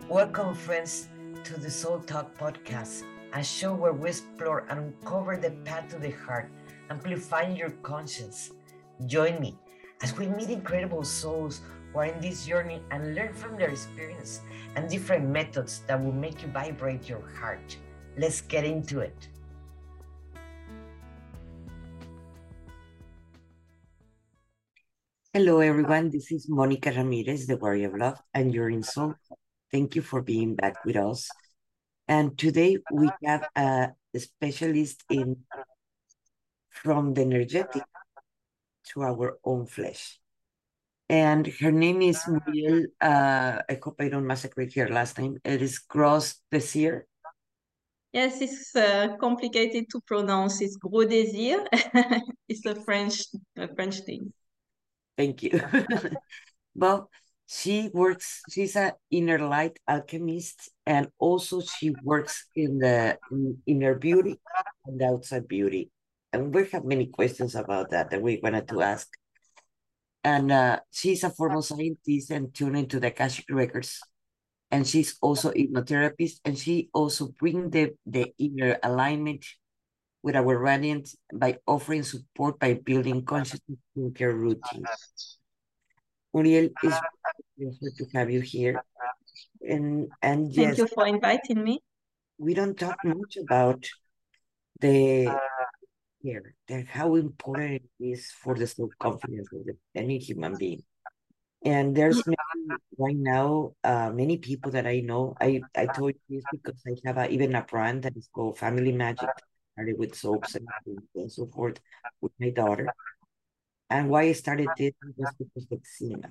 Welcome, friends, to the Soul Talk podcast, a show where we explore and uncover the path to the heart, amplifying your conscience. Join me as we meet incredible souls who are in this journey and learn from their experience and different methods that will make you vibrate your heart. Let's get into it. Hello, everyone. This is Monica Ramirez, the Warrior of Love, and you're in Soul. Thank you for being back with us. And today we have a specialist in from the energetic to our own flesh. And her name is Muriel. I hope I don't massacre her last name. It is Gros Desir. Yes, it's complicated to pronounce. It's Gros Désir. It's a French thing. Thank you. Well, she's an inner light alchemist, and also she works in the inner beauty and the outside beauty. And we have many questions about that we wanted to ask. And she's a formal scientist and tuned into the Akashic records. And she's also hypnotherapist, and she also bring the inner alignment with our radiant by offering support by building consciousness skincare routines. Muriel, it's a pleasure to have you here. And Thank yes, you for inviting me. we don't talk much about the care, that how important it is for the self-confidence of any human being. And there's many right now, many people that I know. I told you this because I have even a brand that is called Family Magic, started with soaps and so forth with my daughter. And why I started this was because of eczema.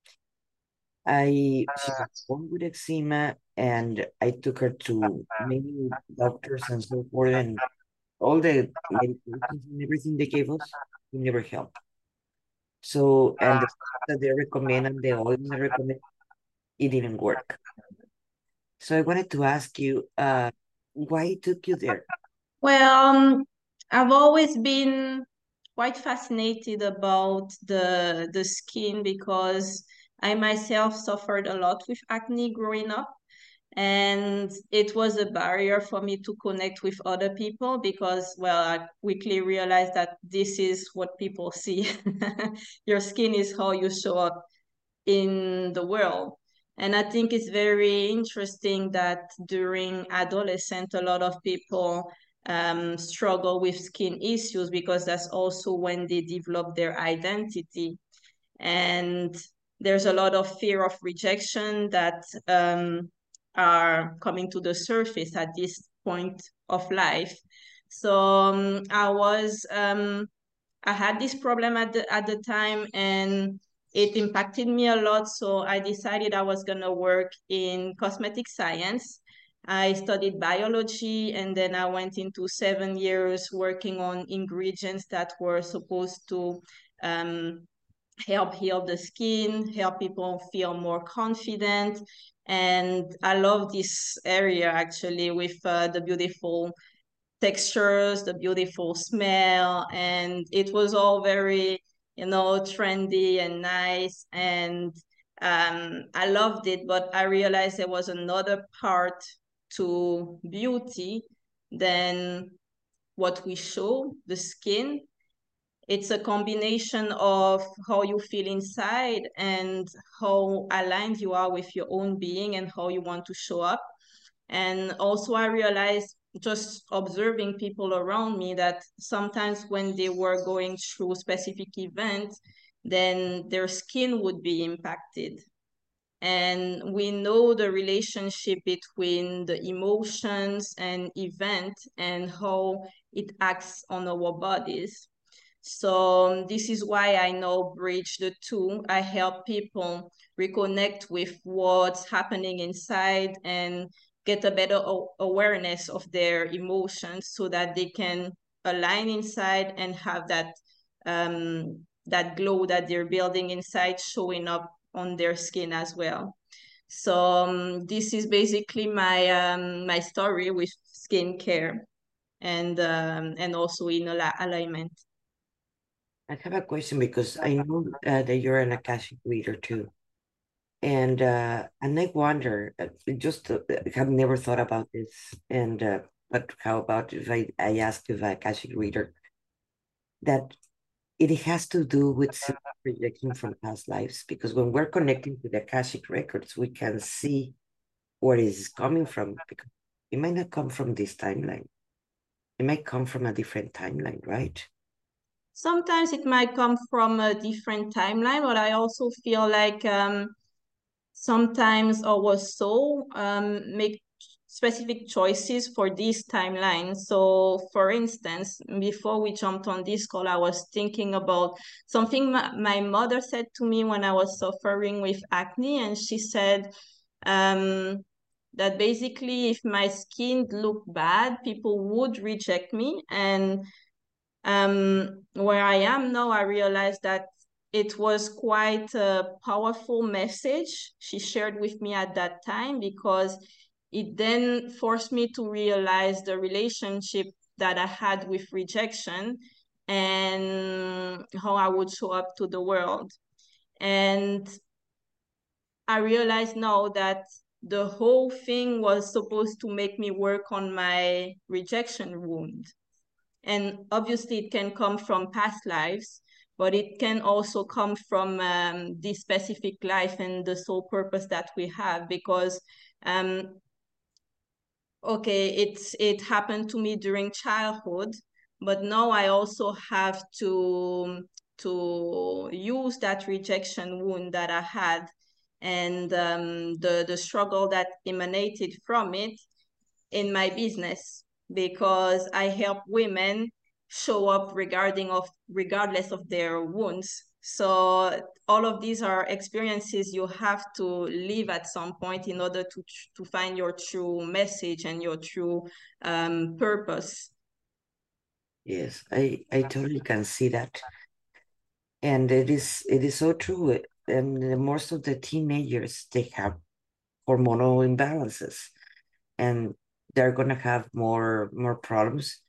She was born with eczema, and I took her to many doctors and so forth, and all the medications and everything they gave us, it never helped. So, and the stuff that they recommend and the oil they recommend, it didn't work. So I wanted to ask you, why it took you there? Well, I've always been quite fascinated about the skin because I myself suffered a lot with acne growing up. And it was a barrier for me to connect with other people because, well, I quickly realized that this is what people see. Your skin is how you show up in the world. And I think it's very interesting that during adolescence, a lot of people struggle with skin issues because that's also when they develop their identity. And there's a lot of fear of rejection that are coming to the surface at this point of life. So I had this problem at the time, and it impacted me a lot. So I decided I was gonna work in cosmetic science. I studied biology, and then I went into 7 years working on ingredients that were supposed to help heal the skin, help people feel more confident. And I love this area actually with the beautiful textures, the beautiful smell, and it was all very, trendy and nice. And I loved it, but I realized there was another part to beauty than what we show, the skin. It's a combination of how you feel inside and how aligned you are with your own being and how you want to show up. And also, I realized just observing people around me that sometimes when they were going through specific events, then their skin would be impacted. And we know the relationship between the emotions and event and how it acts on our bodies. So this is why I now bridge the two. I help people reconnect with what's happening inside and get a better awareness of their emotions so that they can align inside and have that glow that they're building inside showing up on their skin as well. So this is basically my story with skincare and also in alignment. I have a question because I know that you're an Akashic reader too. And I wonder, just have never thought about this. And but how about if I ask if a Akashic reader that it has to do with projection from past lives? Because when we're connecting to the Akashic records, we can see where it is coming from. Because it might not come from this timeline. It might come from a different timeline, right? Sometimes it might come from a different timeline, but I also feel like sometimes our soul make specific choices for this timeline. So for instance, before we jumped on this call, I was thinking about something my mother said to me when I was suffering with acne, and she said that basically if my skin looked bad, people would reject me. And where I am now, I realized that it was quite a powerful message she shared with me at that time, because it then forced me to realize the relationship that I had with rejection and how I would show up to the world. And I realize now that the whole thing was supposed to make me work on my rejection wound. And obviously it can come from past lives, but it can also come from this specific life and the sole purpose that we have. Because okay, it happened to me during childhood, but now I also have to use that rejection wound that I had, and the struggle that emanated from it in my business, because I help women show up regardless of their wounds. So all of these are experiences you have to live at some point in order to find your true message and your true purpose. Yes, I totally can see that. And it is so true. And most of the teenagers, they have hormonal imbalances, and they're gonna have more problems.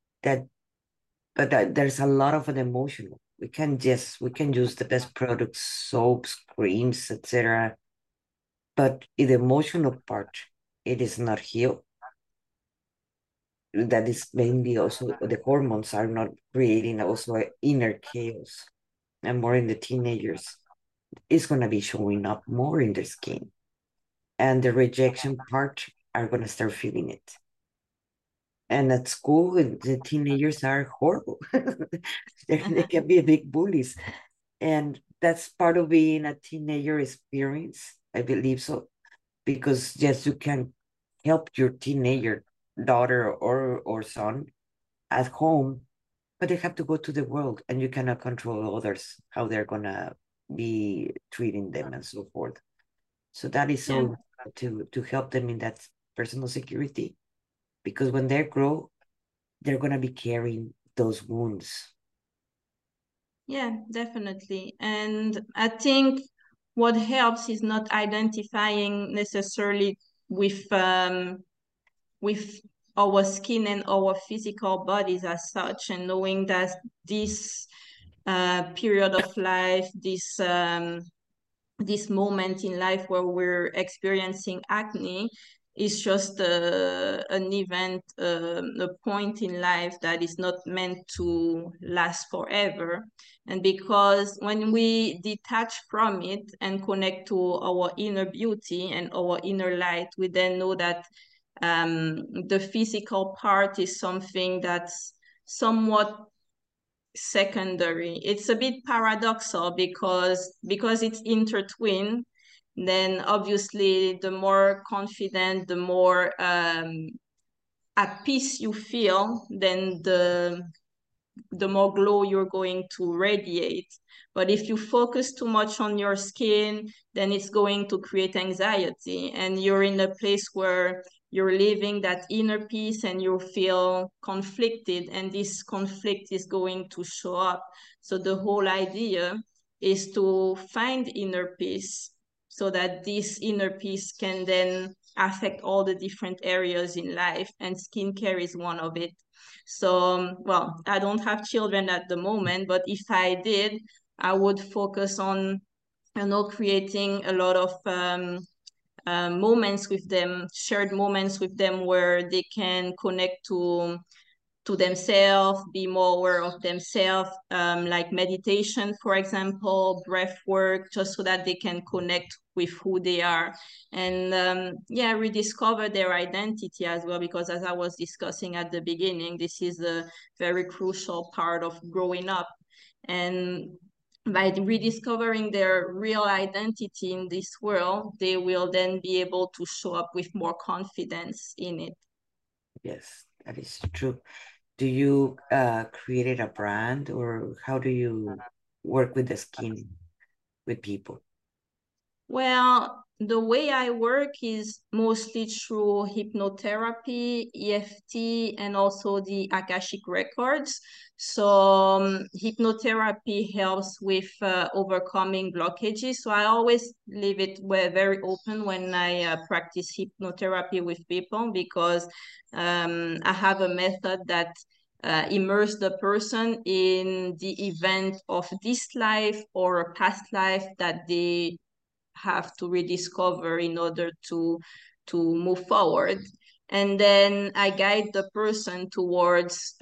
But there's a lot of an emotional. We can use the best products, soaps, creams, etc. But in the emotional part, it is not healed. That is mainly also the hormones are not creating also an inner chaos, and more in the teenagers is going to be showing up more in their skin, and the rejection part are going to start feeling it. And at school, the teenagers are horrible. They can be big bullies, and that's part of being a teenager experience, I believe so, because yes, you can help your teenager daughter or son at home, but they have to go to the world, and you cannot control others how they're gonna be treating them and so forth. So that is Yeah. so to help them in that personal security, because when they grow, they're gonna be carrying those wounds. Yeah, definitely. And I think what helps is not identifying necessarily with our skin and our physical bodies as such, and knowing that this period of life, this moment in life where we're experiencing acne is just an event, a point in life that is not meant to last forever. And because when we detach from it and connect to our inner beauty and our inner light, we then know that the physical part is something that's somewhat secondary. It's a bit paradoxal because it's intertwined. Then obviously, the more confident, the more at peace you feel, then the more glow you're going to radiate. But if you focus too much on your skin, then it's going to create anxiety, and you're in a place where you're living that inner peace and you feel conflicted, and this conflict is going to show up. So the whole idea is to find inner peace so that this inner peace can then affect all the different areas in life, and skincare is one of it. So, well, I don't have children at the moment, but if I did, I would focus on creating a lot of moments with them, shared moments with them, where they can connect to themselves, be more aware of themselves, like meditation, for example, breath work, just so that they can connect with who they are, and rediscover their identity as well, because as I was discussing at the beginning, this is a very crucial part of growing up. And by rediscovering their real identity in this world, they will then be able to show up with more confidence in it. Yes, that is true. Do you create a brand, or how do you work with the skin with people? Well, the way I work is mostly through hypnotherapy, EFT, and also the Akashic records. So hypnotherapy helps with overcoming blockages. So I always leave it very open when I practice hypnotherapy with people, because I have a method that immerse the person in the event of this life or a past life that they have to rediscover in order to move forward. And then I guide the person towards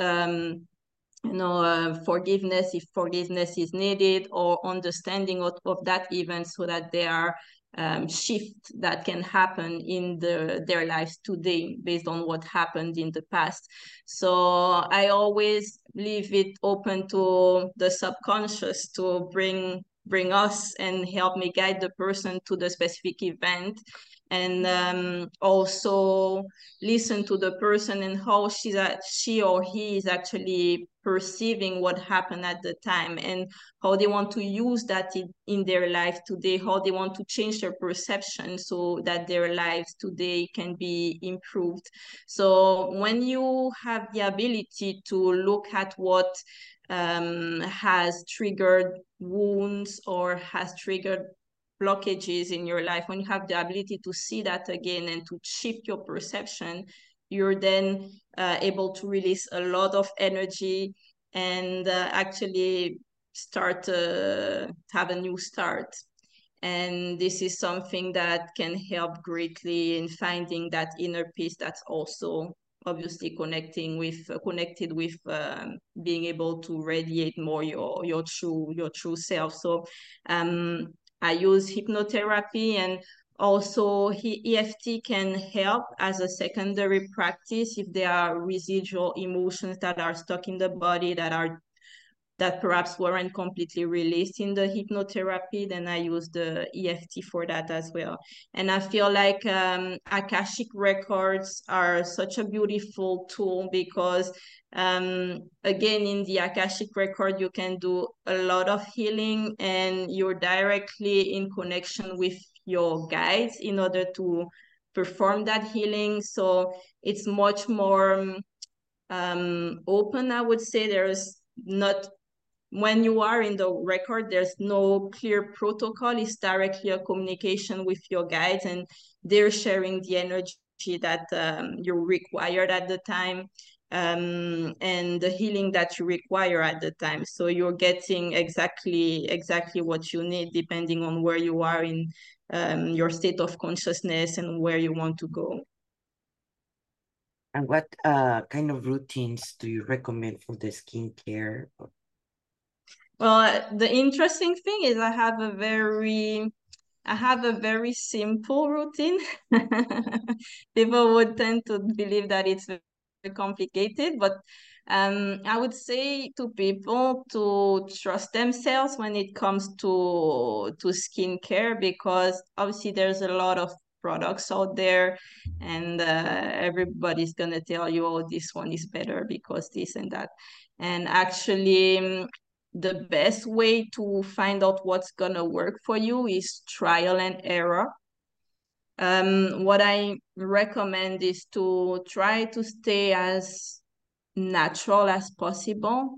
forgiveness, if forgiveness is needed, or understanding of that event, so that there are shift that can happen in their lives today based on what happened in the past. So I always leave it open to the subconscious to bring us and help me guide the person to the specific event, and also listen to the person and how she or he is actually perceiving what happened at the time, and how they want to use that in their life today, how they want to change their perception so that their lives today can be improved. So when you have the ability to look at what has triggered wounds or has triggered blockages in your life, when you have the ability to see that again and to shift your perception, you're then able to release a lot of energy and actually start to have a new start. And this is something that can help greatly in finding that inner peace that's also obviously connected with being able to radiate more your true self. So I use hypnotherapy, and also EFT can help as a secondary practice if there are residual emotions that are stuck in the body that perhaps weren't completely released in the hypnotherapy. Then I use the EFT for that as well. And I feel like Akashic records are such a beautiful tool, because again, in the Akashic record, you can do a lot of healing, and you're directly in connection with your guides in order to perform that healing. So it's much more open, I would say. There's not, when you are in the record, there's no clear protocol. It's directly a communication with your guides, and they're sharing the energy that you required at the time, and the healing that you require at the time. So you're getting exactly what you need, depending on where you are in your state of consciousness and where you want to go. And what kind of routines do you recommend for the skincare? Well, the interesting thing is I have a very simple routine. People would tend to believe that it's very complicated, but I would say to people to trust themselves when it comes to skincare, because obviously there's a lot of products out there, and everybody's gonna tell you, oh, this one is better because this and that. And actually, the best way to find out what's gonna work for you is trial and error. What I recommend is to try to stay as natural as possible,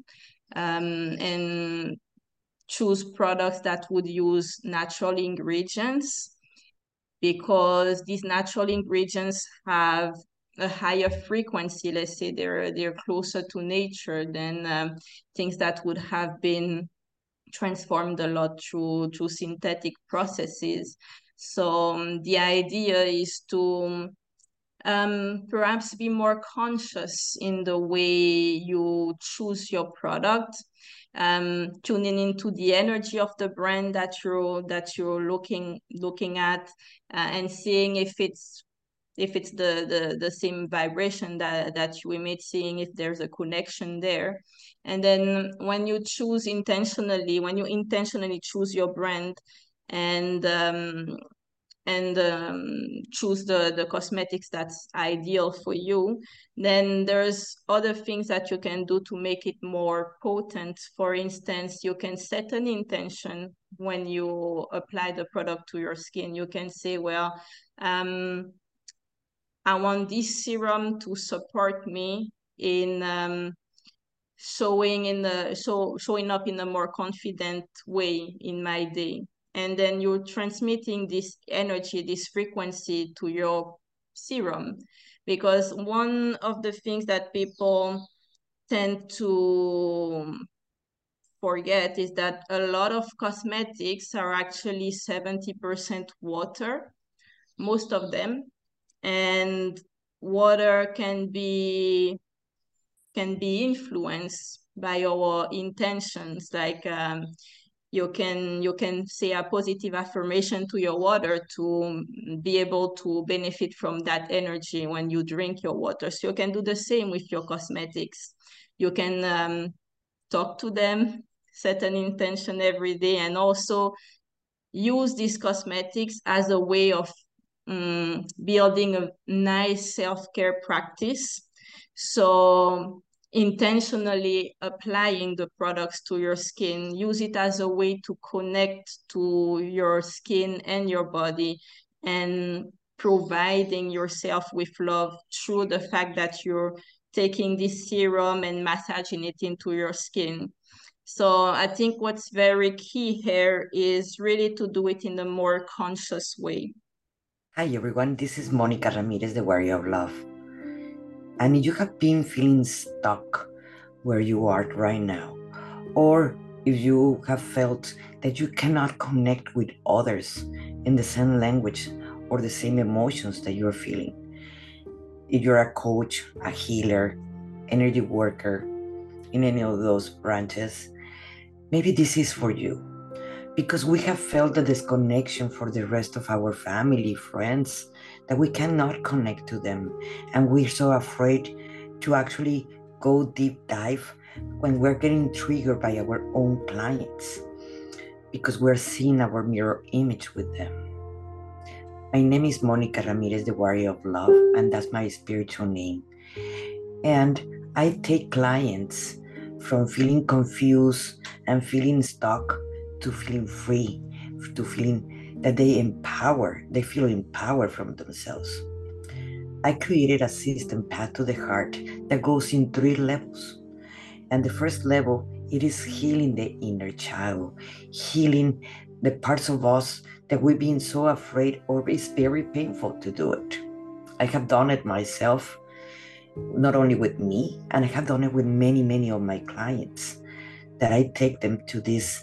and choose products that would use natural ingredients, because these natural ingredients have a higher frequency. Let's say they're closer to nature than things that would have been transformed a lot through synthetic processes. So the idea is to perhaps be more conscious in the way you choose your product, tuning into the energy of the brand that you're looking at, and seeing if it's the same vibration that you emit, seeing if there's a connection there. And then when you intentionally choose your brand and choose the cosmetics that's ideal for you, then there's other things that you can do to make it more potent. For instance, you can set an intention when you apply the product to your skin. You can say, well, I want this serum to support me in showing up in a more confident way in my day. And then you're transmitting this energy, this frequency to your serum. Because one of the things that people tend to forget is that a lot of cosmetics are actually 70% water, most of them. And water can be influenced by our intentions. Like you can say a positive affirmation to your water to be able to benefit from that energy when you drink your water. So you can do the same with your cosmetics. You can talk to them, set an intention every day, and also use these cosmetics as a way of building a nice self-care practice. So intentionally applying the products to your skin, use it as a way to connect to your skin and your body, and providing yourself with love through the fact that you're taking this serum and massaging it into your skin. So I think what's very key here is really to do it in a more conscious way. Hi everyone, this is Monica Ramirez, the Warrior of Love. And if you have been feeling stuck where you are right now, or if you have felt that you cannot connect with others in the same language or the same emotions that you're feeling, if you're a coach, a healer, energy worker, in any of those branches, maybe this is for you. Because we have felt the disconnection for the rest of our family, friends, that we cannot connect to them. And we're so afraid to actually go deep dive when we're getting triggered by our own clients, because we're seeing our mirror image with them. My name is Monica Ramirez, the Warrior of Love, and that's my spiritual name. And I take clients from feeling confused and feeling stuck to feeling free, to feeling that they feel empowered from themselves. I created a system, Path to the Heart, that goes in 3 levels. And the first level, it is healing the inner child, healing the parts of us that we've been so afraid, or it's very painful to do it. I have done it myself, not only with me, and I have done it with many, many of my clients, that I take them to this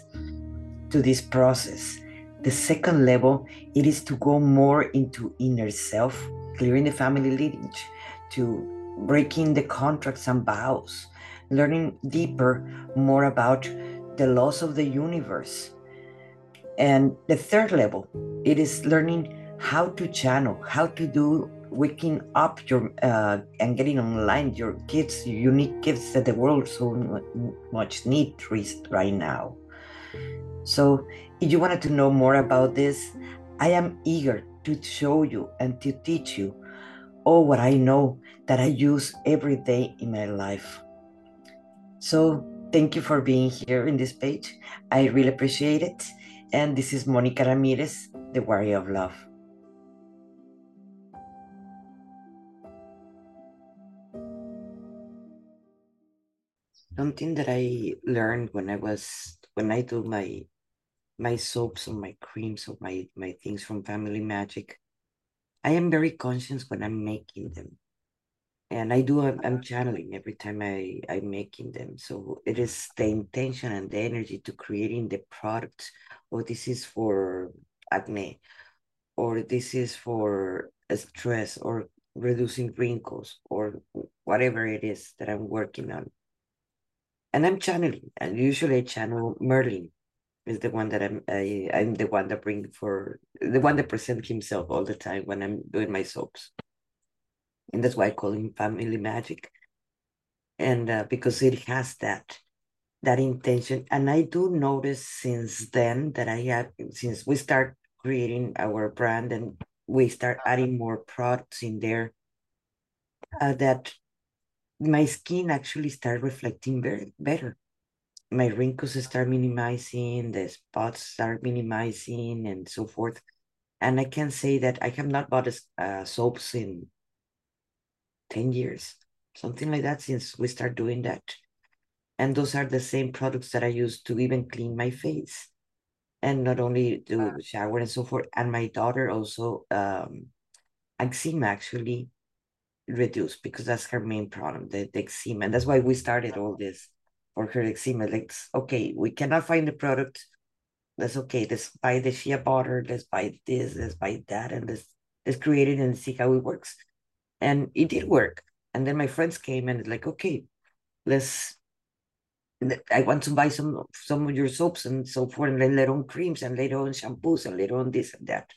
process. The second level, it is to go more into inner self, clearing the family lineage, to breaking the contracts and vows, learning deeper more about the laws of the universe. And the third level, it is learning how to channel, how to do waking up your and getting online your gifts, your unique gifts that the world so much needs right now. So if you wanted to know more about this, I am eager to show you and to teach you all what I know that I use every day in my life. So thank you for being here in this page. I really appreciate it. And this is Monica Ramirez, the Warrior of Love. Something that I learned when I do my soaps or my creams or my things from Family Magic, I am very conscious when I'm making them. And I'm channeling every time I'm making them. So it is the intention and the energy to creating the product. Or this is for acne, or this is for stress, or reducing wrinkles, or whatever it is that I'm working on. And I'm channeling, and usually I channel Merlin is the one that I'm the one that the one that presents himself all the time when I'm doing my soaps. And that's why I call him Family Magic. And because it has that intention. And I do notice since then that since we start creating our brand and we start adding more products in there, that my skin actually start reflecting better. My wrinkles start minimizing, the spots start minimizing, and so forth. And I can say that I have not bought soaps in 10 years, something like that, since we start doing that. And those are the same products that I use to even clean my face. And not only to shower and so forth. And my daughter also, eczema actually reduced, because that's her main problem, the eczema. And that's why we started all this for her eczema. Like, okay, we cannot find the product. That's okay. Let's buy the shea butter. Let's buy this. Let's buy that. And let's create it and see how it works. And it did work. And then my friends came and it's like, okay, I want to buy some of your soaps and so forth, and then later on creams, and later on shampoos, and later on this and that.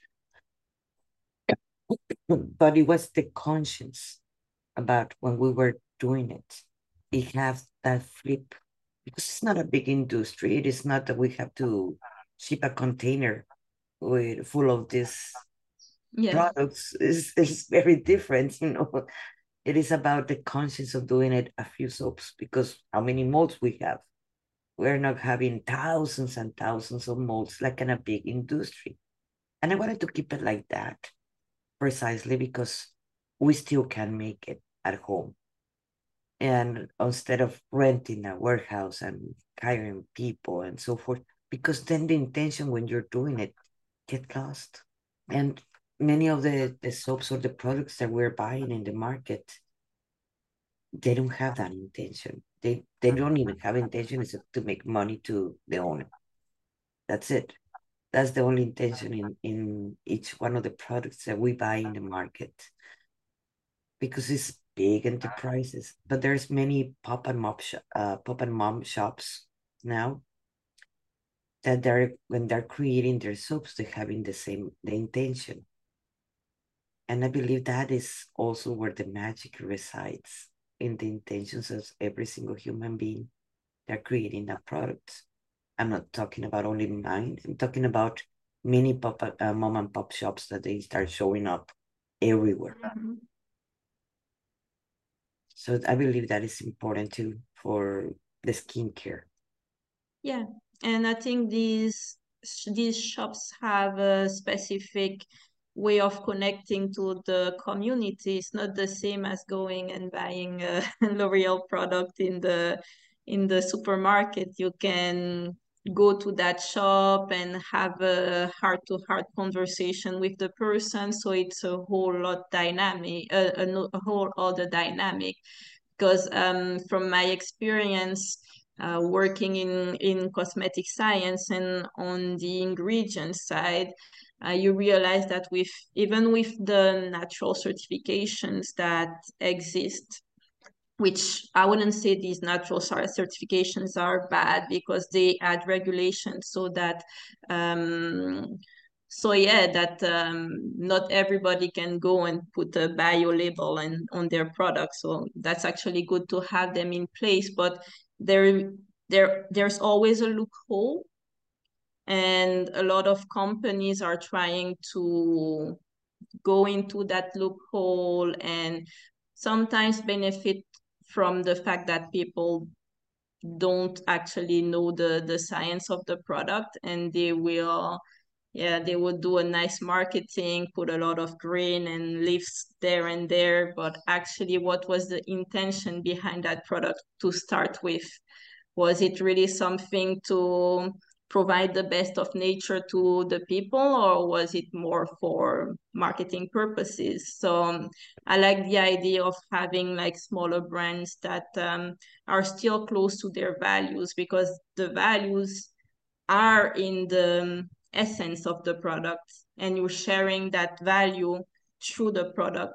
But it was the conscience about when we were doing it. It has that flip, because it's not a big industry. It is not that we have to ship a container full of these products. It's very different, you know. It is about the conscience of doing it a few soaps, because how many molds we have? We're not having thousands and thousands of molds like in a big industry. And I wanted to keep it like that, precisely because we still can make it at home. And instead of renting a warehouse and hiring people and so forth, because then the intention when you're doing it get lost. And many of the soaps or the products that we're buying in the market, they don't have that intention. They don't even have intention is to make money to the owner. That's it. That's the only intention in each one of the products that we buy in the market, because it's big enterprises. But there's many pop and mom shops now that when they're creating their soaps, they're having the intention. And I believe that is also where the magic resides, in the intentions of every single human being. They're creating that product. I'm not talking about only mine. I'm talking about many mom and pop shops that they start showing up everywhere. Mm-hmm. So I believe that is important too for the skincare. Yeah, and I think these shops have a specific way of connecting to the community. It's not the same as going and buying a L'Oreal product in the supermarket. You can go to that shop and have a heart-to-heart conversation with the person. So it's a whole lot dynamic, a whole other dynamic. Because from my experience, working in cosmetic science and on the ingredient side, you realize that even with the natural certifications that exist, which I wouldn't say these natural certifications are bad, because they add regulations so that not everybody can go and put a bio label on their product. So that's actually good to have them in place, but there's always a loophole, and a lot of companies are trying to go into that loophole and sometimes benefit from the fact that people don't actually know the science of the product, and they will do a nice marketing, put a lot of green and leaves there and there, but actually what was the intention behind that product to start with? Was it really something to provide the best of nature to the people, or was it more for marketing purposes? So I like the idea of having like smaller brands that are still close to their values, because the values are in the essence of the product, and you're sharing that value through the product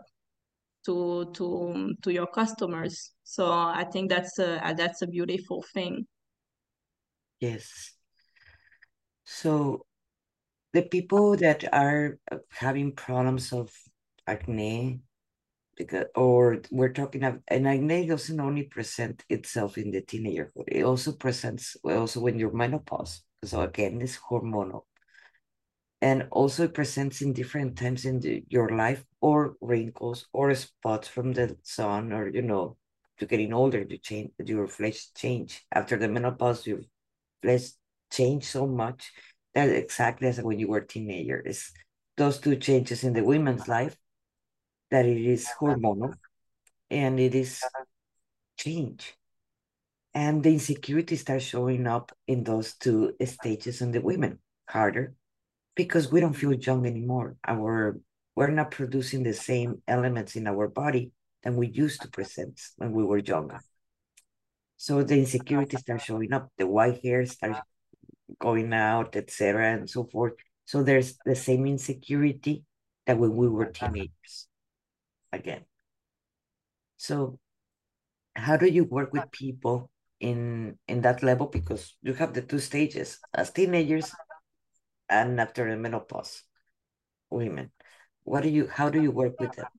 to your customers. So I think that's a beautiful thing. Yes. So the people that are having problems of acne, because, or we're talking of, and acne doesn't only present itself in the teenagerhood, it also presents also when you're menopause. So again, it's hormonal. And also it presents in different times in your life, or wrinkles or spots from the sun, or you're getting older, your flesh change. After the menopause, your flesh change so much that exactly as when you were a teenager. It's those two changes in the women's life, that it is hormonal and it is change. And the insecurity starts showing up in those two stages in the women harder, because we don't feel young anymore. We're not producing the same elements in our body than we used to present when we were younger. So the insecurity starts showing up. The white hair starts going out, etc., and so forth. So there's the same insecurity that when we were teenagers again. So how do you work with people in that level? Because you have the two stages as teenagers and after the menopause women. How do you work with them?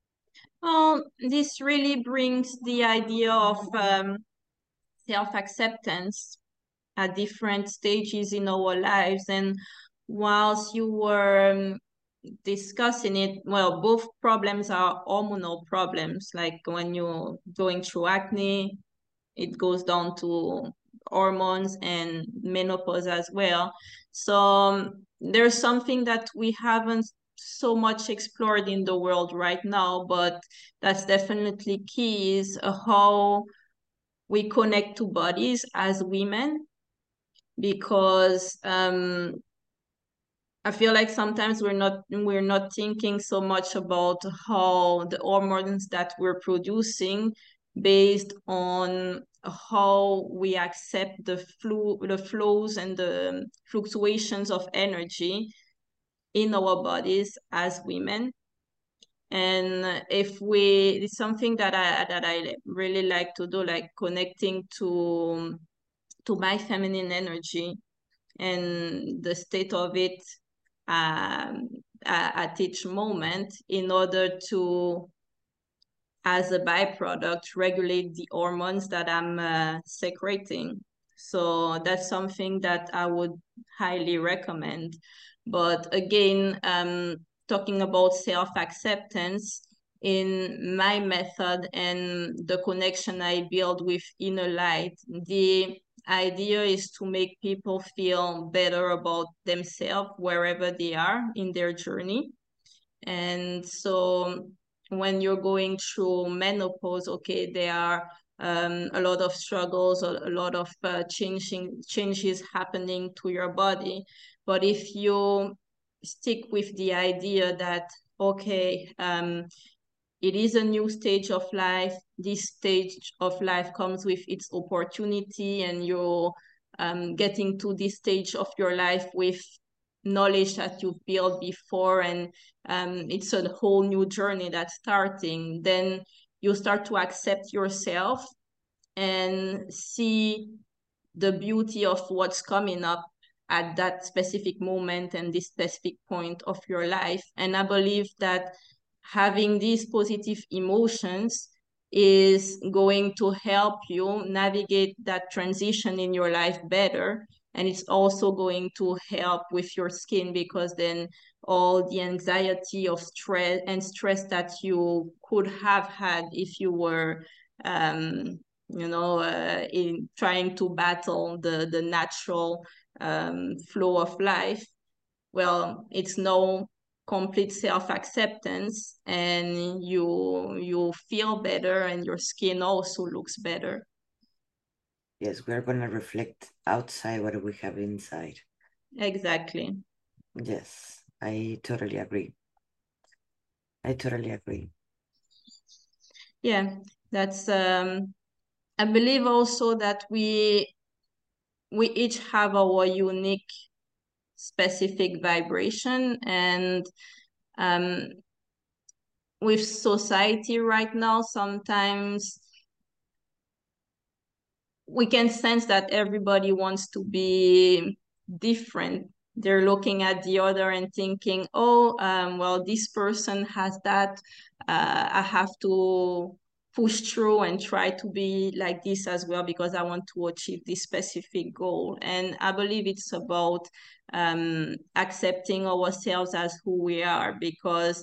This really brings the idea of self-acceptance at different stages in our lives. And whilst you were discussing it, well, both problems are hormonal problems. Like when you're going through acne, it goes down to hormones, and menopause as well. So there's something that we haven't so much explored in the world right now, but that's definitely key, is how we connect to bodies as women. Because I feel like sometimes we're not thinking so much about how the hormones that we're producing, based on how we accept the flows and the fluctuations of energy in our bodies as women. And it's something that I really like to do, like connecting to my feminine energy and the state of it um, at each moment, in order to, as a byproduct, regulate the hormones that I'm secreting. So that's something that I would highly recommend. But again, talking about self-acceptance, in my method and the connection I build with Inner Light, the idea is to make people feel better about themselves wherever they are in their journey. And so when you're going through menopause, okay, there are a lot of struggles, a lot of changes happening to your body. But if you stick with the idea that, okay, it is a new stage of life, this stage of life comes with its opportunity, and you're getting to this stage of your life with knowledge that you've built before, and it's a whole new journey that's starting, then you start to accept yourself and see the beauty of what's coming up at that specific moment and this specific point of your life. And I believe that having these positive emotions is going to help you navigate that transition in your life better. And it's also going to help with your skin, because then all the anxiety of stress that you could have had if you were in trying to battle the natural flow of life, well, it's no complete self-acceptance, and you feel better, and your skin also looks better. Yes, we're going to reflect outside what we have inside. Exactly. Yes, I totally agree. I totally agree. Yeah, that's I believe also that we each have our unique specific vibration, and with society right now, sometimes we can sense that everybody wants to be different. They're looking at the other and thinking, oh, well, this person has that. I have to push through and try to be like this as well because I want to achieve this specific goal. And I believe it's about accepting ourselves as who we are, because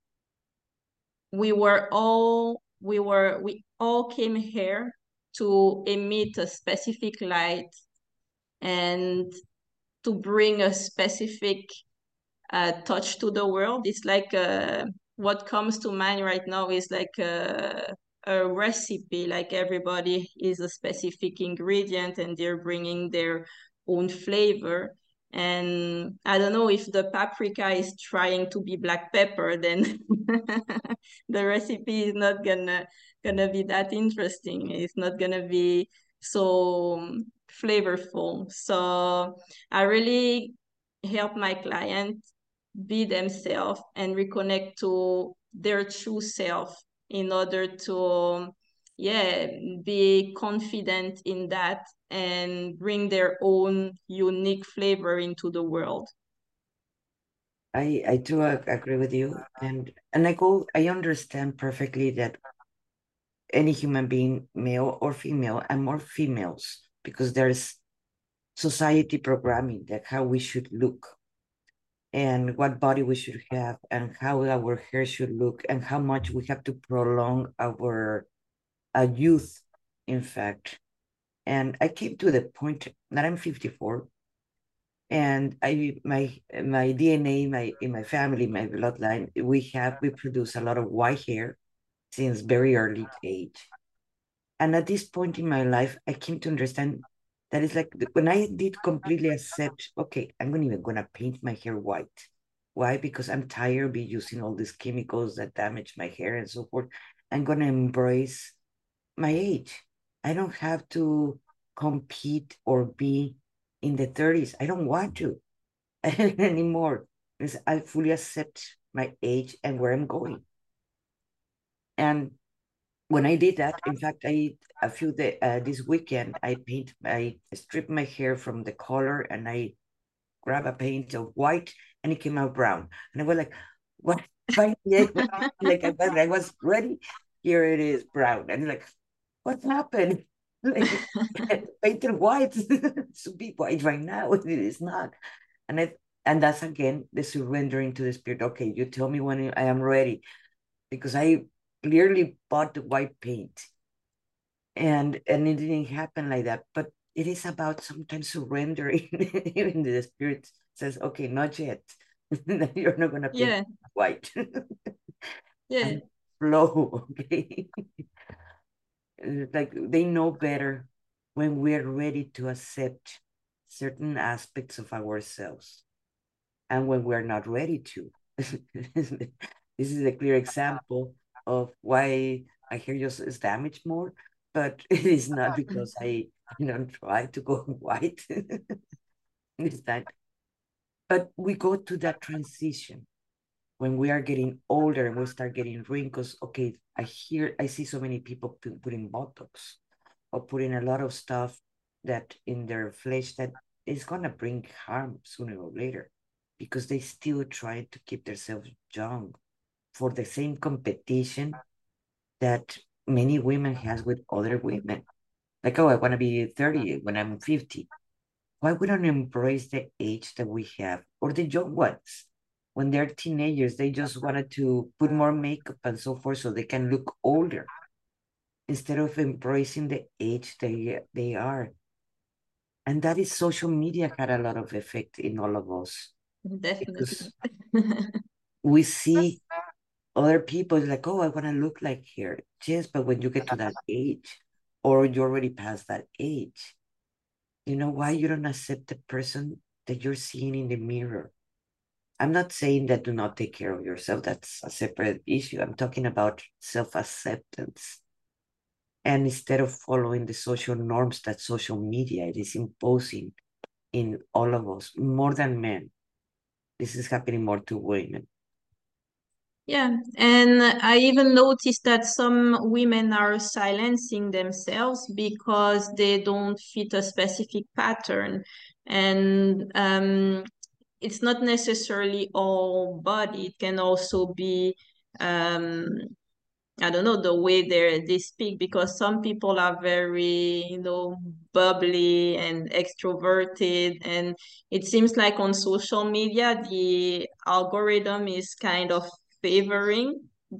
we all came here to emit a specific light and to bring a specific touch to the world. It's like what comes to mind right now is like a recipe. Like everybody is a specific ingredient and they're bringing their own flavor. And I don't know if the paprika is trying to be black pepper, then the recipe is not gonna be that interesting. It's not gonna be so flavorful. So I really help my client be themselves and reconnect to their true self in order to yeah be confident in that and bring their own unique flavor into the world. I do agree with you, and I understand perfectly that any human being, male or female, and more females, because there's society programming that how we should look and what body we should have and how our hair should look and how much we have to prolong our youth, in fact. And I came to the point that I'm 54, and my DNA, in my family, my bloodline, we produce a lot of white hair since very early age. And at this point in my life, I came to understand that it's like when I did completely accept, okay, I'm not even gonna paint my hair white. Why? Because I'm tired of using all these chemicals that damage my hair and so forth. I'm gonna embrace my age. I don't have to compete or be in the 30s. I don't want to anymore. Because I fully accept my age and where I'm going. And when I did that, in fact, this weekend I stripped my hair from the color and I grabbed a paint of white and it came out brown. And I was like, what? Finally, like I was ready. Here it is, brown. And like, what happened? Like, painted white to be white right now. It is not. And that's again the surrendering to the spirit. Okay, you tell me when I am ready, because I clearly bought the white paint, and it didn't happen like that. But it is about sometimes surrendering. Even the spirit says, okay, not yet. You're not gonna paint Yeah, white. yeah, And flow, okay. Like they know better when we're ready to accept certain aspects of ourselves and when we're not ready to. This is a clear example of why I hear yours is damaged more, but it is not because I try to go white. It's that, but we go to that transition when we are getting older and we start getting wrinkles. Okay, I see so many people putting Botox or putting a lot of stuff that in their flesh that is gonna bring harm sooner or later, because they still try to keep themselves young for the same competition that many women has with other women. Like, oh, I want to be 30 when I'm 50. Why we don't embrace the age that we have, or the young ones? When they're teenagers, they just wanted to put more makeup and so forth so they can look older instead of embracing the age they are. And that is social media had a lot of effect in all of us, definitely. because we see other people like, oh, I want to look like her. Yes, but when you get to that age, or you already passed that age. You know why you don't accept the person that you're seeing in the mirror? I'm not saying that do not take care of yourself. That's a separate issue. I'm talking about self-acceptance. And instead of following the social norms that social media is imposing in all of us, more than men, this is happening more to women. Yeah, and I even noticed that some women are silencing themselves because they don't fit a specific pattern. And it's not necessarily all body, it can also be um, I don't know, the way they speak, because some people are very, bubbly and extroverted, and it seems like on social media the algorithm is kind of favoring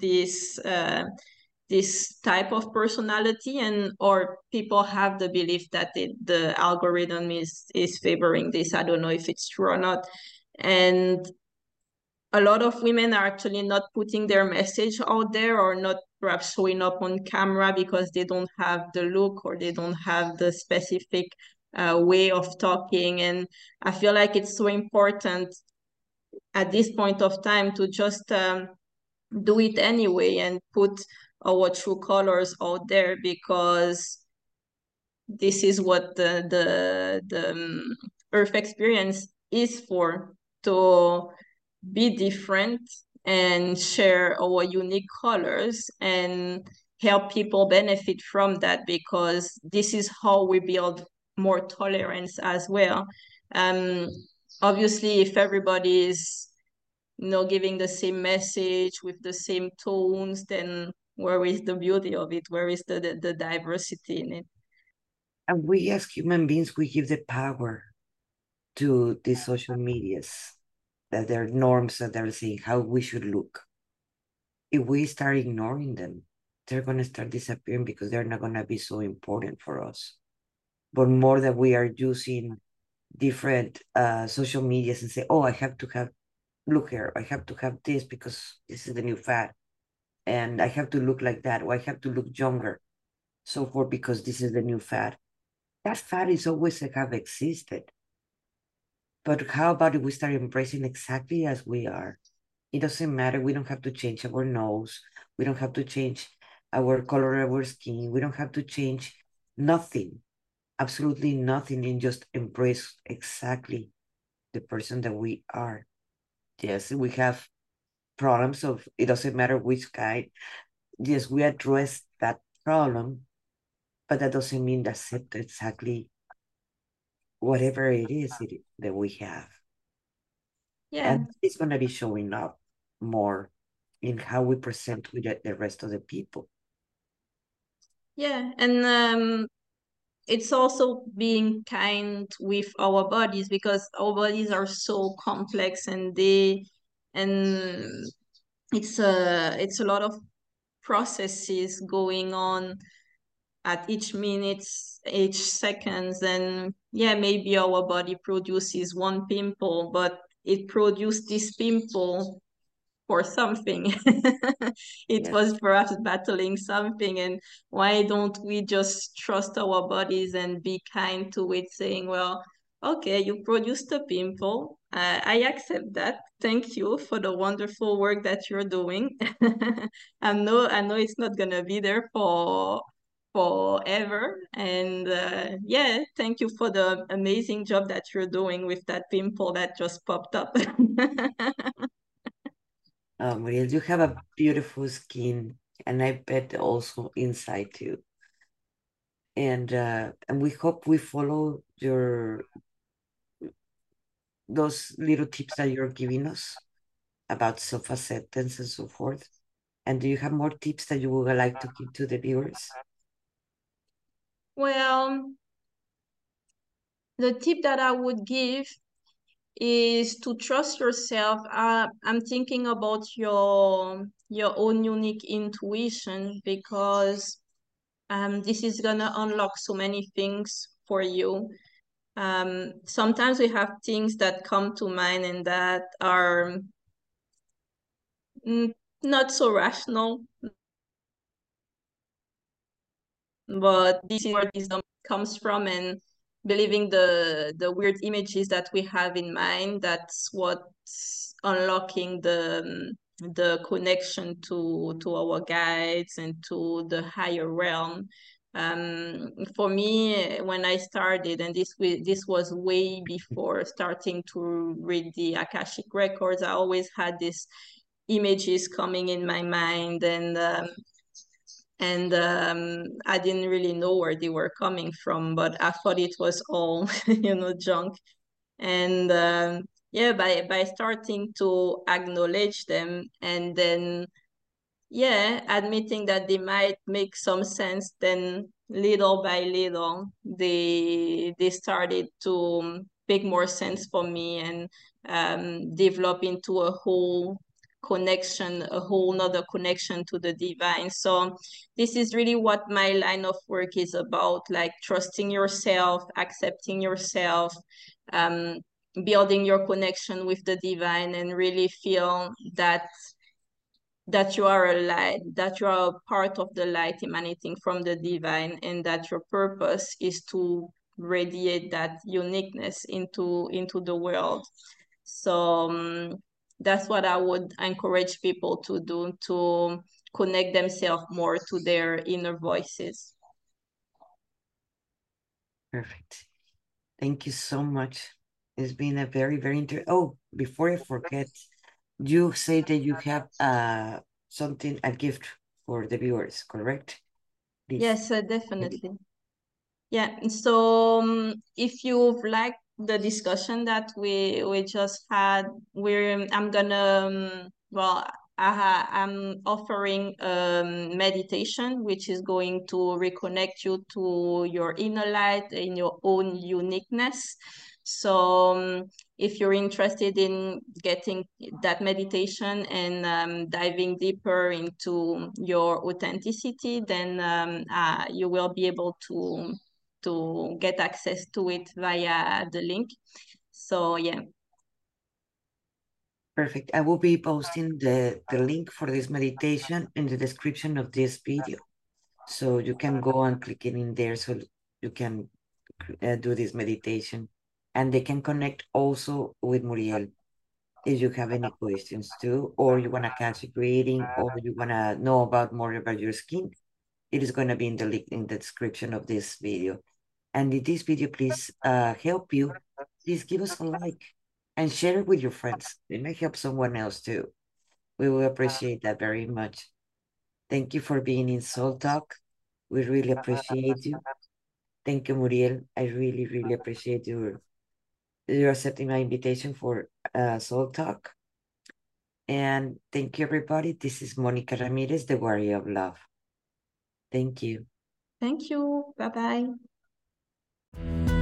this type of personality, and or people have the belief that the algorithm is favoring this. I don't know if it's true or not. And a lot of women are actually not putting their message out there, or not perhaps showing up on camera because they don't have the look, or they don't have the specific way of talking. And I feel like it's so important at this point of time to just do it anyway and put our true colors out there, because this is what the Earth experience is for, to be different and share our unique colors and help people benefit from that, because this is how we build more tolerance as well. Um, Obviously, if everybody is giving the same message with the same tones, then where is the beauty of it? Where is the diversity in it? And we as human beings, we give the power to these social medias, that they're norms that they're saying how we should look. If we start ignoring them, they're going to start disappearing because they're not going to be so important for us. But more that we are using different social medias and say, oh, I have to have look here, I have to have this because this is the new fad, and I have to look like that, or I have to look younger, so forth, because this is the new fad. That fad is always have existed. But how about if we start embracing exactly as we are? It doesn't matter. We don't have to change our nose. We don't have to change our color of our skin. We don't have to change nothing, absolutely nothing, and just embrace exactly the person that we are. Yes, we have problems of, it doesn't matter which kind. Yes, we address that problem, but that doesn't mean that's exactly whatever it is that we have. Yeah. And it's going to be showing up more in how we present with the rest of the people. Yeah, and it's also being kind with our bodies, because our bodies are so complex, and it's a lot of processes going on at each minute, each seconds. And yeah, maybe our body produces one pimple, but it produced this pimple for something. It Yes. was perhaps battling something. And why don't we just trust our bodies and be kind to it, saying, well, okay, you produced a pimple. I accept that. Thank you for the wonderful work that you're doing. I know it's not gonna be there forever. And yeah, thank you for the amazing job that you're doing with that pimple that just popped up. Muriel, you have a beautiful skin, and I bet also inside too. And we hope we follow those little tips that you're giving us about self-acceptance and so forth. And do you have more tips that you would like to give to the viewers? Well, the tip that I would give is to trust yourself. I'm thinking about your own unique intuition, because this is gonna unlock so many things for you. Sometimes we have things that come to mind and that are not so rational. but this is where wisdom comes from, and believing the weird images that we have in mind, that's what's unlocking the connection to our guides and to the higher realm. For me, when I started, and this was way before starting to read the Akashic records, I always had these images coming in my mind, and I didn't really know where they were coming from, but I thought it was all junk. And yeah, by starting to acknowledge them, and then admitting that they might make some sense, then little by little they started to make more sense for me, and develop into a whole connection, a whole nother connection to the divine. So this is really what my line of work is about, like trusting yourself, accepting yourself, um, building your connection with the divine, and really feel that you are a light, that you are a part of the light emanating from the divine, and that your purpose is to radiate that uniqueness into the world. So that's what I would encourage people to do, to connect themselves more to their inner voices. Perfect. Thank you so much. It's been a very, very interesting. Oh, before I forget, you say that you have something, a gift for the viewers, correct? Please. Yes, definitely. Yeah, so if you've liked the discussion that we just had, I'm gonna I'm offering meditation, which is going to reconnect you to your inner light in your own uniqueness. So if you're interested in getting that meditation and diving deeper into your authenticity, then you will be able to get access to it via the link. So yeah. Perfect. I will be posting the link for this meditation in the description of this video. So you can go and click it in there so you can do this meditation. And they can connect also with Muriel if you have any questions too, or you want to catch a reading, or you want to know about more about your skin. It is going to be in the link in the description of this video. And if this video please help you, please give us a like and share it with your friends. It may help someone else too. We will appreciate that very much. Thank you for being in Soul Talk. We really appreciate you. Thank you, Muriel. I really, really appreciate your accepting my invitation for Soul Talk. And thank you, everybody. This is Monica Ramirez, the Warrior of Love. Thank you. Thank you. Bye-bye.